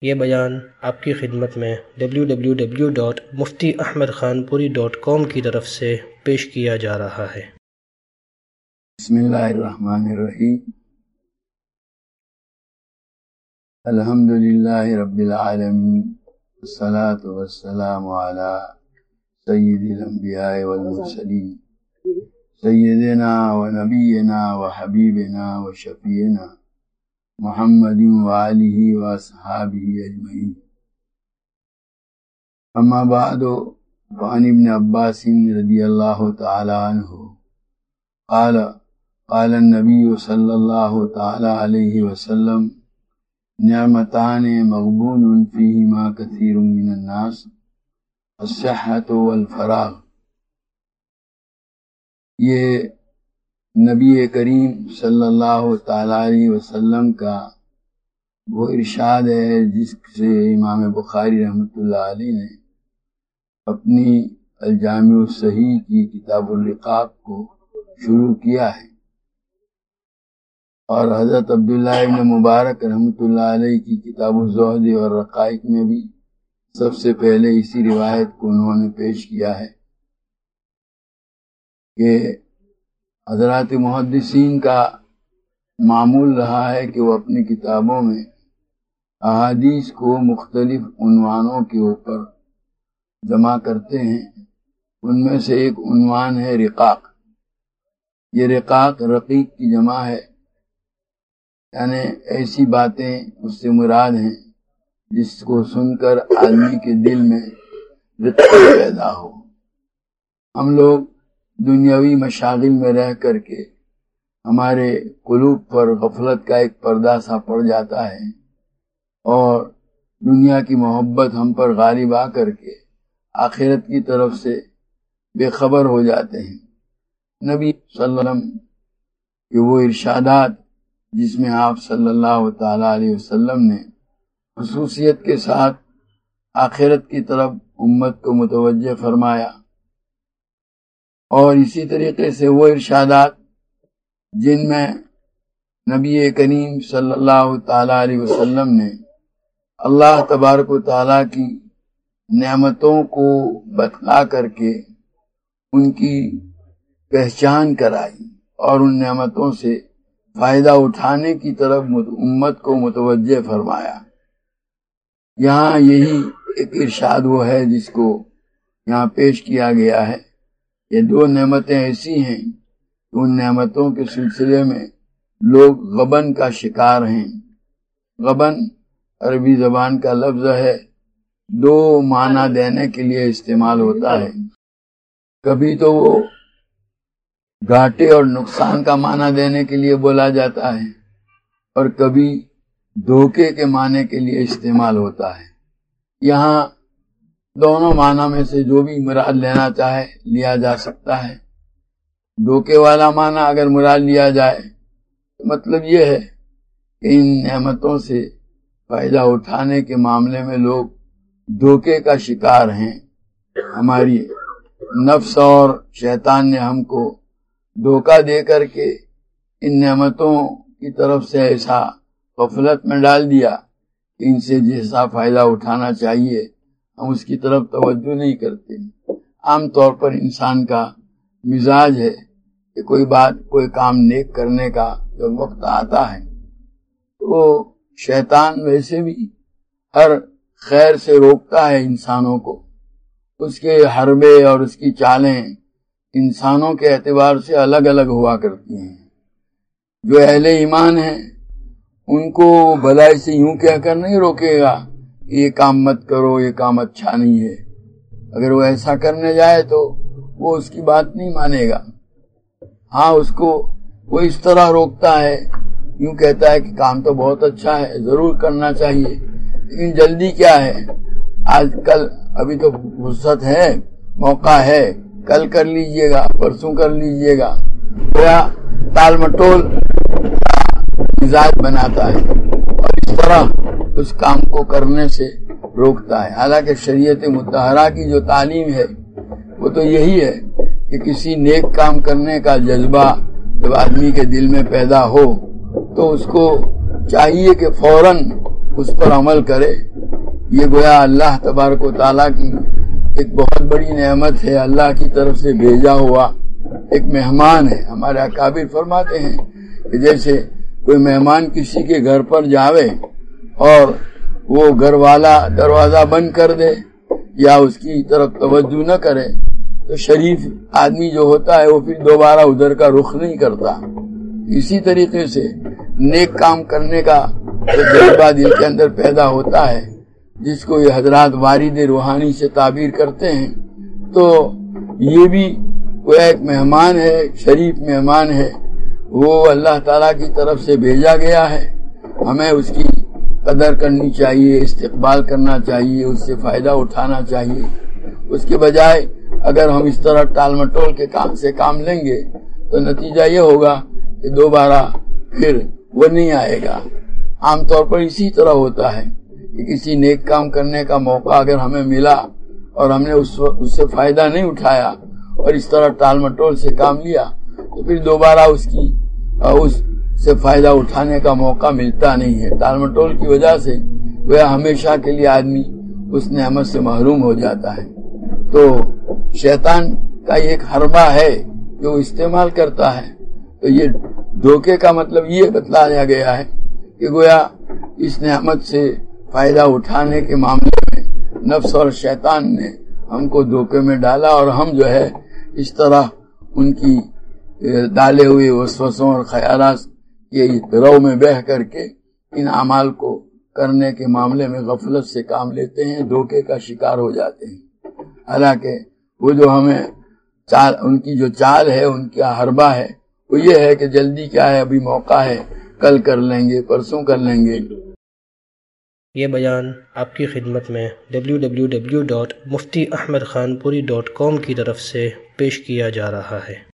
یہ بیان آپ کی خدمت میں www.muftiahmedkhanpuri.com کی طرف سے پیش کیا جا رہا ہے۔ بسم اللہ الرحمن الرحیم۔ الحمدللہ رب العالمین، والصلاة والسلام علی سید الانبیاء والمرسلین، سیدنا و نبینا و حبیبنا و شفیعنا محمد وآلہ و اصحابہ اجمعین۔ اما بعد، فعن ابن عباس رضی اللہ تعالی عنہ قال النبی صلی اللہ تعالی علیہ وسلم: نعمتان مغبون فیہما کثیر من الناس، الصحۃ والفراغ۔ یہ نبی کریم صلی اللہ تعالی علیہ وسلم کا وہ ارشاد ہے جس سے امام بخاری رحمۃ اللہ علیہ نے اپنی الجامع الصحیح کی کتاب الرقاق کو شروع کیا ہے، اور حضرت عبداللہ ابن مبارک رحمۃ اللہ علیہ کی کتاب الزہد اور رقائق میں بھی سب سے پہلے اسی روایت کو انہوں نے پیش کیا ہے کہ حضرات محدثین کا معمول رہا ہے کہ وہ اپنی کتابوں میں احادیث کو مختلف عنوانوں کے اوپر جمع کرتے ہیں۔ ان میں سے ایک عنوان ہے رقاق۔ یہ رقاق رقیق کی جمع ہے، یعنی ایسی باتیں اس سے مراد ہیں جس کو سن کر آدمی کے دل میں رقت پیدا ہو۔ ہم لوگ دنیاوی مشاغل میں رہ کر کے ہمارے قلوب پر غفلت کا ایک پردہ سا پڑ جاتا ہے، اور دنیا کی محبت ہم پر غالب آ کر کے آخرت کی طرف سے بے خبر ہو جاتے ہیں۔ نبی صلی اللہ علیہ وسلم کے وہ ارشادات جس میں آپ صلی اللہ تعالی علیہ وسلم نے خصوصیت کے ساتھ آخرت کی طرف امت کو متوجہ فرمایا، اور اسی طریقے سے وہ ارشادات جن میں نبی کریم صلی اللہ تعالی علیہ وسلم نے اللہ تبارک و تعالی کی نعمتوں کو بتلا کر کے ان کی پہچان کرائی اور ان نعمتوں سے فائدہ اٹھانے کی طرف امت کو متوجہ فرمایا۔ یہاں یہی ایک ارشاد وہ ہے جس کو یہاں پیش کیا گیا ہے۔ یہ دو نعمتیں ایسی ہیں کہ ان نعمتوں کے سلسلے میں لوگ غبن کا شکار ہیں۔ غبن عربی زبان کا لفظ ہے، دو معنی دینے کے لیے استعمال ہوتا ہے۔ کبھی تو وہ گھاٹے اور نقصان کا معنی دینے کے لیے بولا جاتا ہے، اور کبھی دھوکے کے معنی کے لیے استعمال ہوتا ہے۔ یہاں دونوں معنی میں سے جو بھی مراد لینا چاہے لیا جا سکتا ہے۔ دھوکے والا معنی اگر مراد لیا جائے تو مطلب یہ ہے کہ ان نعمتوں سے فائدہ اٹھانے کے معاملے میں لوگ دھوکے کا شکار ہیں۔ ہماری نفس اور شیطان نے ہم کو دھوکہ دے کر کے ان نعمتوں کی طرف سے ایسا غفلت میں ڈال دیا کہ ان سے جیسا فائدہ اٹھانا چاہیے ہم اس کی طرف توجہ نہیں کرتے۔ عام طور پر انسان کا مزاج ہے کہ کوئی کام نیک کرنے کا جب وقت آتا ہے تو شیطان ویسے بھی ہر خیر سے روکتا ہے انسانوں کو۔ اس کے حربے اور اس کی چالیں انسانوں کے اعتبار سے الگ الگ ہوا کرتی ہیں۔ جو اہل ایمان ہیں ان کو بھلائی سے یوں کہہ کر نہیں روکے گا کہ یہ کام مت کرو، یہ کام اچھا نہیں ہے۔ اگر وہ ایسا کرنے جائے تو وہ اس کی بات نہیں مانے گا۔ ہاں، اس کو وہ اس طرح روکتا ہے، یوں کہتا ہے کہ کام تو بہت اچھا ہے، ضرور کرنا چاہیے، لیکن جلدی کیا ہے؟ آج کل ابھی تو فرصت ہے، موقع ہے، کل کر لیجئے گا، پرسوں کر لیجئے گا۔ گویا ٹال مٹول مزاج بناتا ہے اور اس طرح اس کام کو کرنے سے روکتا ہے۔ حالانکہ شریعت مطہرہ کی جو تعلیم ہے وہ تو یہی ہے کہ کسی نیک کام کرنے کا جذبہ جب آدمی کے دل میں پیدا ہو تو اس کو چاہیے کہ فوراً اس پر عمل کرے یہ گویا اللہ تبارک و تعالیٰ کی ایک بہت بڑی نعمت ہے، اللہ کی طرف سے بھیجا ہوا ایک مہمان ہے۔ ہمارے اکابر فرماتے ہیں کہ جیسے کوئی مہمان کسی کے گھر پر جاوے اور وہ گھر والا دروازہ بند کر دے یا اس کی طرف توجہ نہ کرے تو شریف آدمی جو ہوتا ہے وہ پھر دوبارہ ادھر کا رخ نہیں کرتا۔ اسی طریقے سے نیک کام کرنے کا جذبہ دل کے اندر پیدا ہوتا ہے، جس کو یہ حضرات وارد روحانی سے تعبیر کرتے ہیں، تو یہ بھی وہ ایک مہمان ہے، شریف مہمان ہے، وہ اللہ تعالیٰ کی طرف سے بھیجا گیا ہے۔ ہمیں اس کی قدر کرنی چاہیے، استقبال کرنا چاہیے، اس سے فائدہ اٹھانا چاہیے۔ اس کے بجائے اگر ہم اس طرح ٹال مٹول کے کام سے کام لیں گے تو نتیجہ یہ ہوگا کہ دوبارہ پھر وہ نہیں آئے گا۔ عام طور پر اسی طرح ہوتا ہے کہ کسی نیک کام کرنے کا موقع اگر ہمیں ملا اور ہم نے اس سے فائدہ نہیں اٹھایا اور اس طرح ٹال مٹول سے کام لیا تو پھر دوبارہ اس سے فائدہ اٹھانے کا موقع ملتا نہیں ہے۔ ٹال مٹول کی وجہ سے وہ ہمیشہ کے لیے آدمی اس نعمت سے محروم ہو جاتا ہے۔ تو شیطان کا ایک حربہ ہے جو استعمال کرتا ہے۔ تو یہ دھوکے کا مطلب یہ بتلایا گیا ہے کہ گویا اس نعمت سے فائدہ اٹھانے کے معاملے میں نفس اور شیطان نے ہم کو دھوکے میں ڈالا اور ہم جو ہے اس طرح ان کی ڈالے ہوئے وسوسوں اور خیالات کے رو میں بہہ کر کے ان اعمال کو کرنے کے معاملے میں غفلت سے کام لیتے ہیں، دھوکے کا شکار ہو جاتے ہیں۔ حالانکہ وہ جو ہمیں ان کی جو چال ہے، ان کا حربہ ہے، وہ یہ ہے کہ جلدی کیا ہے، ابھی موقع ہے، کل کر لیں گے، پرسوں کر لیں گے۔ یہ بیان آپ کی خدمت میں www.muftiahmedkhanpuri.com کی طرف سے پیش کیا جا رہا ہے۔